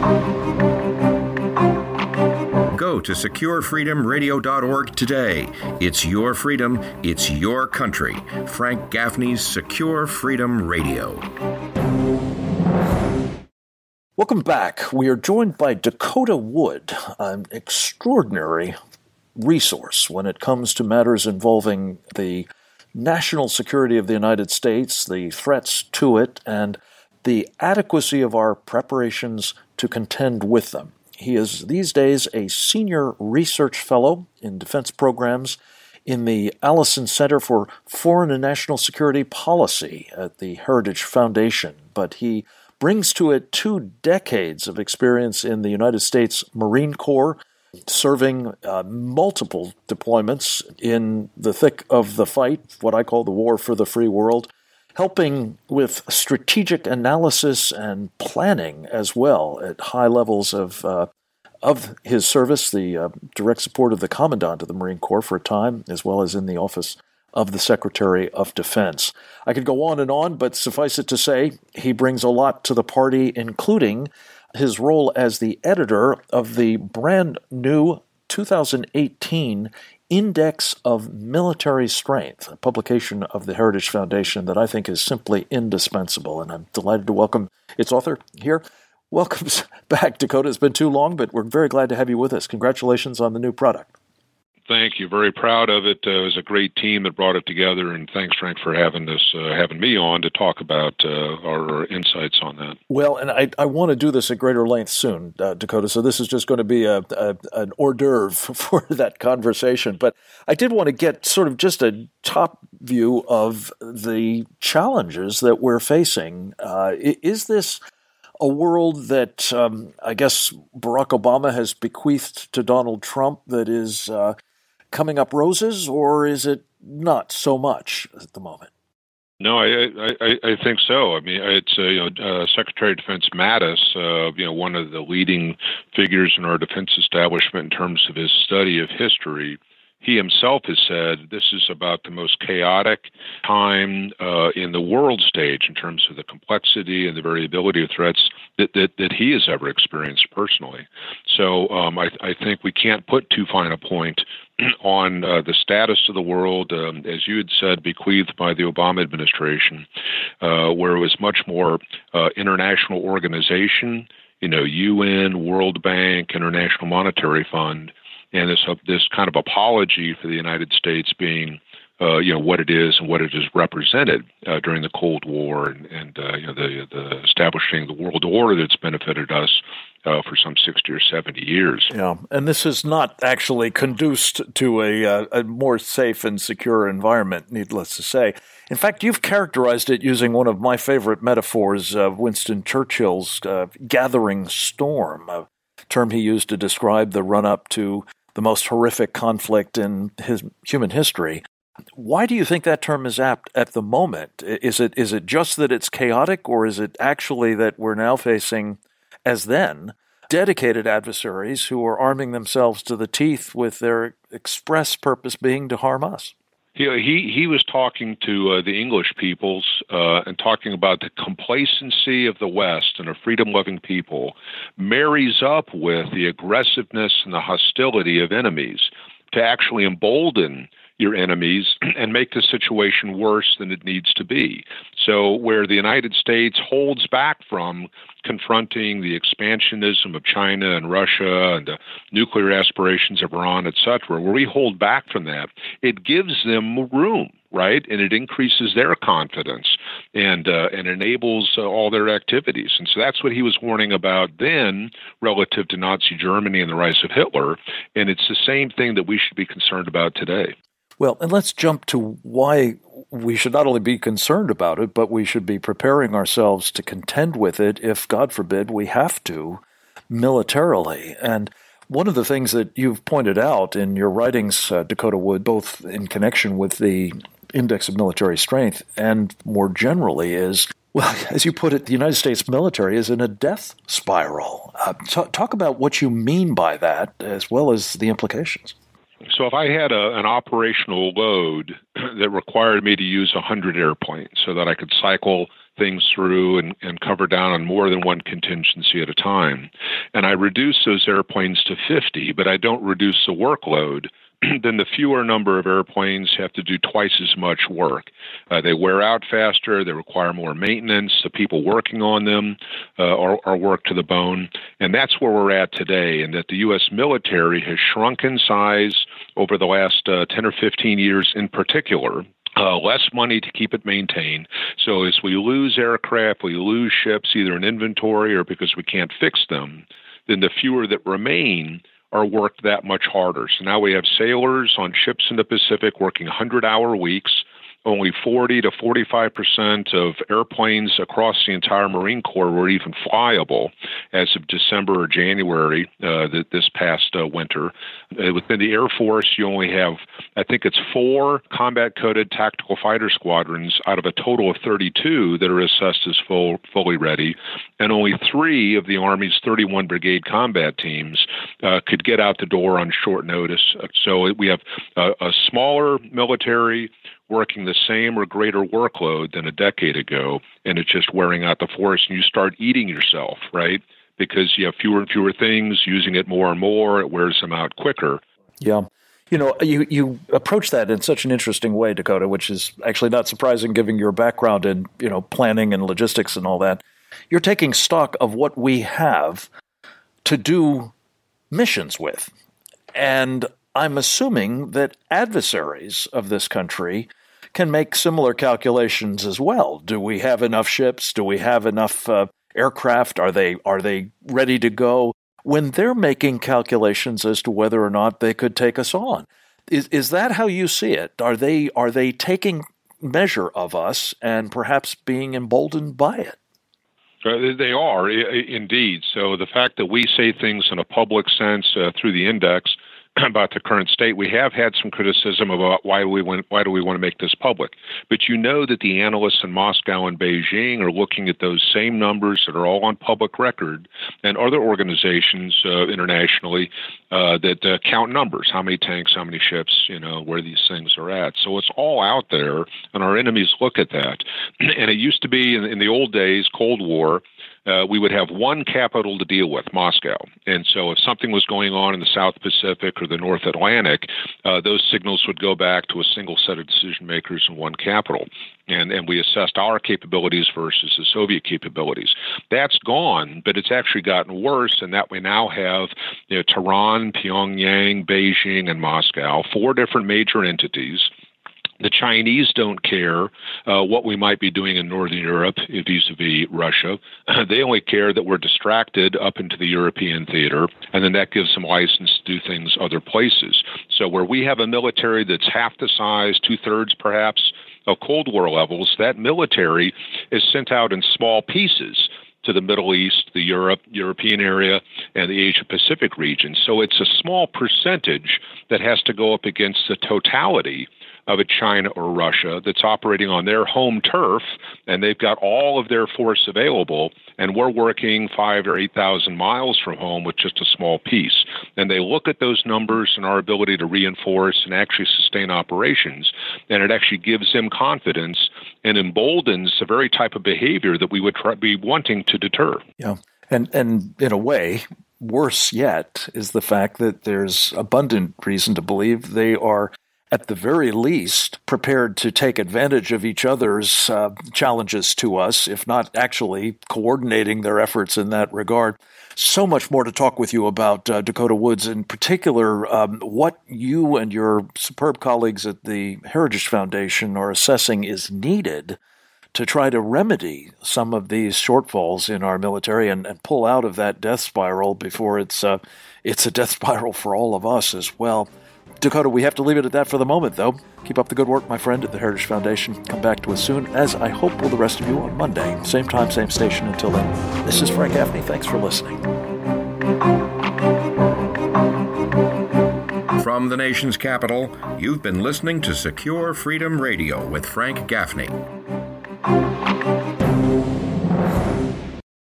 Go to securefreedomradio.org today. It's your freedom. It's your country. Frank Gaffney's Secure Freedom Radio. Welcome back. We are joined by Dakota Wood, an extraordinary resource when it comes to matters involving the national security of the United States, the threats to it, and the adequacy of our preparations to contend with them. He is these days a senior research fellow in defense programs in the Allison Center for Foreign and National Security Policy at the Heritage Foundation, but he brings to it 2 decades of experience in the United States Marine Corps, serving multiple deployments in the thick of the fight, what I call the war for the free world, helping with strategic analysis and planning as well at high levels of his service, the direct support of the Commandant of the Marine Corps for a time, as well as in the Office of the Secretary of Defense. I could go on, but suffice it to say, he brings a lot to the party, including his role as the editor of the brand new 2018 Index of Military Strength, a publication of the Heritage Foundation that I think is simply indispensable, and I'm delighted to welcome its author here. Welcome back, Dakota. It's been too long, but we're very glad to have you with us. Congratulations on the new product. Thank you. Very proud of it. It was a great team that brought it together, and thanks, Frank, for having me on to talk about our insights on that. Well, and I want to do this at greater length soon, Dakota, so this is just going to be an hors d'oeuvre for that conversation. But I did want to get sort of just a top view of the challenges that we're facing. Is this a world that I guess Barack Obama has bequeathed to Donald Trump that is coming up roses, or is it not so much at the moment? No, I think so. I mean, it's Secretary of Defense Mattis, one of the leading figures in our defense establishment in terms of his study of history. He himself has said this is about the most chaotic time in the world stage in terms of the complexity and the variability of threats that he has ever experienced personally. So I think we can't put too fine a point on the status of the world, as you had said, bequeathed by the Obama administration, where it was much more international organization, UN, World Bank, International Monetary Fund, and this kind of apology for the United States being, what it is and what it has represented during the Cold War and the establishing the world order that's benefited us for some 60 or 70 years. Yeah, and this is not actually conduced to a more safe and secure environment, needless to say. In fact, you've characterized it using one of my favorite metaphors, Winston Churchill's gathering storm, a term he used to describe the run-up to the most horrific conflict in his human history. Why do you think that term is apt at the moment? Is it just that it's chaotic, or is it actually that we're now facing, as then, dedicated adversaries who are arming themselves to the teeth with their express purpose being to harm us? He was talking to the English peoples and talking about the complacency of the West and a freedom-loving people marries up with the aggressiveness and the hostility of enemies to actually embolden your enemies and make the situation worse than it needs to be. So where the United States holds back from confronting the expansionism of China and Russia and the nuclear aspirations of Iran, et cetera, where we hold back from that, it gives them room, right? And it increases their confidence and enables all their activities. And so that's what he was warning about then relative to Nazi Germany and the rise of Hitler. And it's the same thing that we should be concerned about today. Well, and let's jump to why we should not only be concerned about it, but we should be preparing ourselves to contend with it if, God forbid, we have to militarily. And one of the things that you've pointed out in your writings, Dakota Wood, both in connection with the Index of Military Strength and more generally is, well, as you put it, the United States military is in a death spiral. Talk about what you mean by that, as well as the implications. So if I had an operational load that required me to use 100 airplanes so that I could cycle things through and cover down on more than one contingency at a time. And I reduce those airplanes to 50, but I don't reduce the workload. Then the fewer number of airplanes have to do twice as much work. They wear out faster, they require more maintenance, the people working on them are worked to the bone. And that's where we're at today, and that the U.S. military has shrunk in size over the last 10 or 15 years in particular. Less money to keep it maintained. So as we lose aircraft, we lose ships, either in inventory or because we can't fix them, then the fewer that remain are worked that much harder. So now we have sailors on ships in the Pacific working 100-hour weeks. Only 40 to 45% of airplanes across the entire Marine Corps were even flyable as of December or January this past winter. Within the Air Force, you only have, I think it's 4 combat-coded tactical fighter squadrons out of a total of 32 that are assessed as fully ready, and only 3 of the Army's 31 brigade combat teams could get out the door on short notice. So we have a smaller military working the same or greater workload than a decade ago, and it's just wearing out the force, and you start eating yourself, right? Because you have fewer and fewer things, using it more and more, it wears them out quicker. Yeah. You know, you approach that in such an interesting way, Dakota, which is actually not surprising given your background in, planning and logistics and all that. You're taking stock of what we have to do missions with. And I'm assuming that adversaries of this country can make similar calculations as well. Do we have enough ships? Do we have enough aircraft? Are they ready to go? When they're making calculations as to whether or not they could take us on, is that how you see it? Are they taking measure of us and perhaps being emboldened by it? They are, indeed. So the fact that we say things in a public sense through the index about the current state, we have had some criticism about why do we want to make this public. But you know that the analysts in Moscow and Beijing are looking at those same numbers that are all on public record, and other organizations internationally that count numbers, how many tanks, how many ships, where these things are at. So it's all out there, and our enemies look at that. And it used to be in the old days, Cold War, we would have one capital to deal with, Moscow. And so if something was going on in the South Pacific or the North Atlantic, those signals would go back to a single set of decision makers in one capital. And we assessed our capabilities versus the Soviet capabilities. That's gone, but it's actually gotten worse in that we now have Tehran, Pyongyang, Beijing, and Moscow, 4 different major entities. The Chinese don't care what we might be doing in Northern Europe vis-a-vis Russia. They only care that we're distracted up into the European theater, and then that gives them license to do things other places. So where we have a military that's half the size, 2/3 perhaps, of Cold War levels, that military is sent out in small pieces to the Middle East, the European area, and the Asia-Pacific region. So it's a small percentage that has to go up against the totality of a China or Russia that's operating on their home turf, and they've got all of their force available, and we're working 5,000 or 8,000 miles from home with just a small piece. And they look at those numbers and our ability to reinforce and actually sustain operations, and it actually gives them confidence and emboldens the very type of behavior that we would be wanting to deter. Yeah, and in a way, worse yet is the fact that there's abundant reason to believe they are, at the very least, prepared to take advantage of each other's challenges to us, if not actually coordinating their efforts in that regard. So much more to talk with you about, Dakota Woods, in particular, what you and your superb colleagues at the Heritage Foundation are assessing is needed to try to remedy some of these shortfalls in our military and pull out of that death spiral before it's a death spiral for all of us as well. Dakota, we have to leave it at that for the moment, though. Keep up the good work, my friend, at the Heritage Foundation. Come back to us soon, as I hope will the rest of you on Monday. Same time, same station. Until then, this is Frank Gaffney. Thanks for listening. From the nation's capital, you've been listening to Secure Freedom Radio with Frank Gaffney.